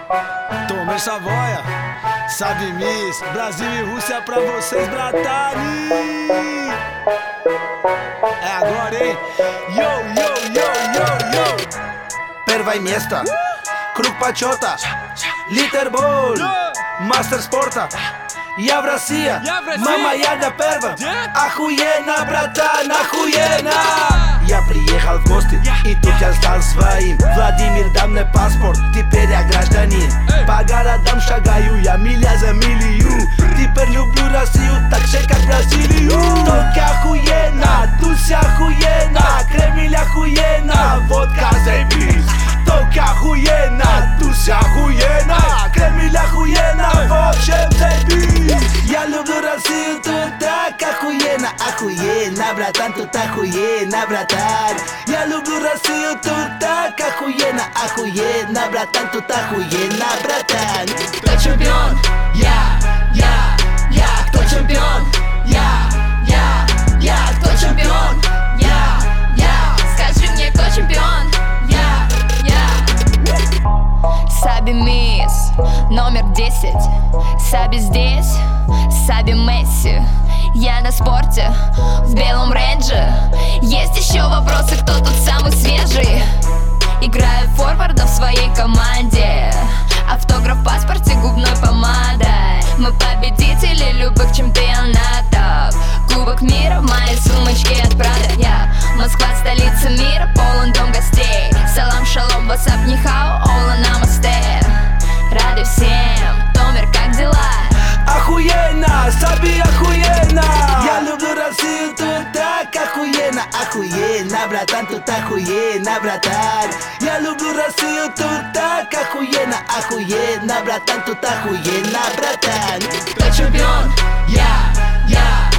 Tomer Savoia, sabe Miss, Brasil e Rússia pra vocês, bratani. É agora, hein? Yo, yo, yo, yo, yo. Первое место, круг почета, Литербол, мастер спорта. Я в России, мама, я на первом. Охуенно, братан, охуенно. Я приехал в гости, и тут я стал своим. Владимир, дай мне паспорт, теперь я гражданин. По городам шагаю я миля за милью. Теперь люблю Россию так же, как Бразилию. Только охуенно, тусь охуенно, Кремль охуенно, водка заебись. Только охуенно, тусь охуенно, Кремль охуенно, в общем заебись. Я люблю Россию, тут так охуенно, охуенно, братан, тут охуенно, братан. Я люблю Россию, тут так охуенно, охуенно, братан, тут охуенно, братан. Кто чемпион? Я. Кто чемпион? Я. Кто чемпион? Я. Скажи мне, кто чемпион? Я. Саби Мисс, номер 10. Саби здесь, Саби Месси. Я на спорте, в белом рейнже. Есть еще вопросы, кто тут самый свежий? Играю форварда в своей команде. Автограф в паспорте губной помадой. Мы победители любых чемпионатов. Кубок мира в моей сумочке от Прада. Москва, столица мира, полон дом гостей. Салам, шалом, васап, нихао, ола, намасте. Рады всем, Томер, как дела? Охуенно, Саби охуенно. Я люблю Россию, тут так охуенно, охуенно, братан, тут охуенно, братан. Я люблю Россию, тут так охуенно, охуенно, братан, тут охуенно, братан. Кто чемпион? Я.